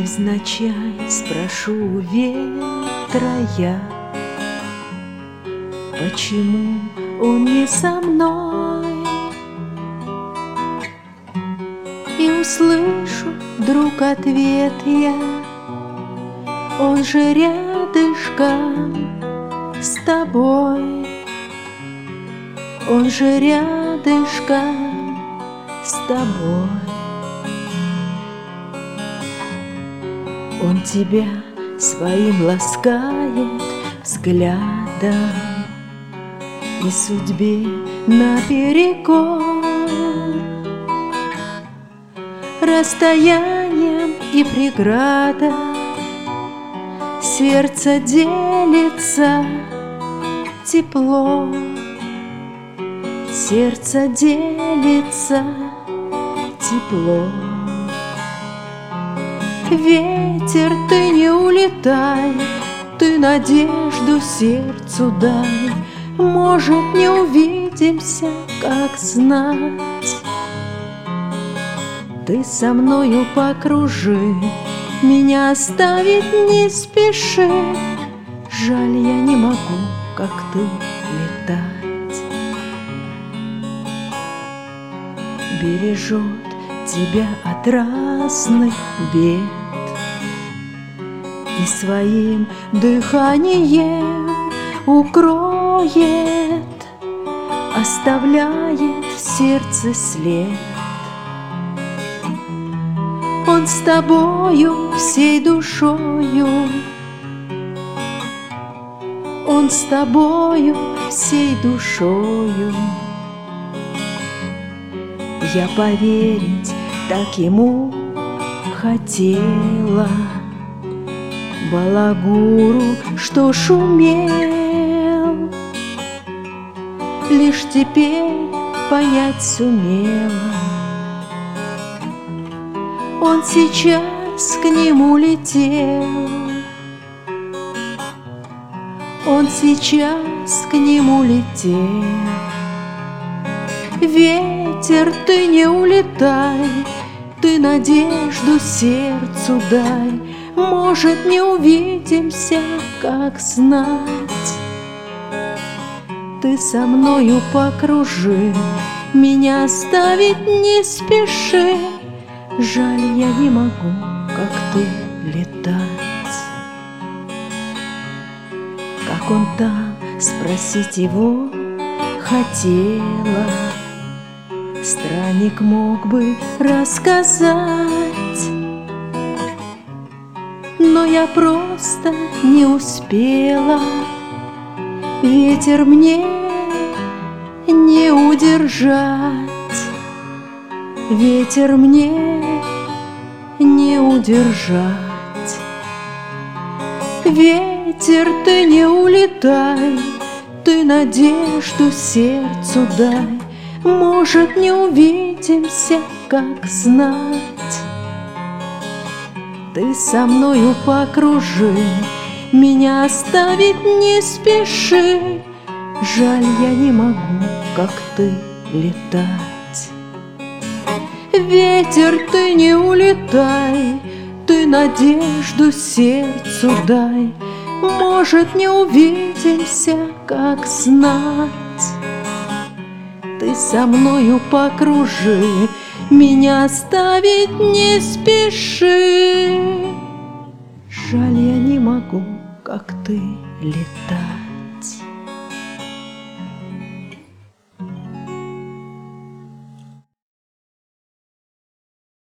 Невзначай спрошу у ветра я, почему он не со мной? И услышу вдруг ответ я: он же рядышком с тобой, он же рядышком с тобой. Он тебя своим ласкает взглядом, и судьбе наперекор, расстоянием и преграда сердце делится тепло, сердце делится тепло. Ветер, ты не улетай, ты надежду сердцу дай. Может, не увидимся, как знать. Ты со мною покружи, меня оставить не спеши. Жаль, я не могу, как ты, летать. Бережет тебя от разных бед и своим дыханием укроет, оставляет в сердце след. Он с тобою всей душою, он с тобою всей душою. Я поверить так ему хотела, балагуру, что шумел, лишь теперь понять сумела. Он сейчас к нему летел, он сейчас к нему летел. Ветер, ты не улетай, ты надежду сердцу дай. Может, не увидимся, как знать. Ты со мною покружи, меня оставить не спеши. Жаль, я не могу, как ты, летать. Как он там, спросить его хотела, странник мог бы рассказать, но я просто не успела. Ветер мне не удержать, ветер мне не удержать. Ветер, ты не улетай, ты надежду сердцу дай. Может, не увидимся, как знать. Ты со мною покружи, меня оставить не спеши. Жаль, я не могу, как ты, летать. Ветер, ты не улетай, ты надежду сердцу дай. Может, не увидимся, как знать. Ты со мною покружи, меня оставить не спеши. Жаль, я не могу, как ты, летать.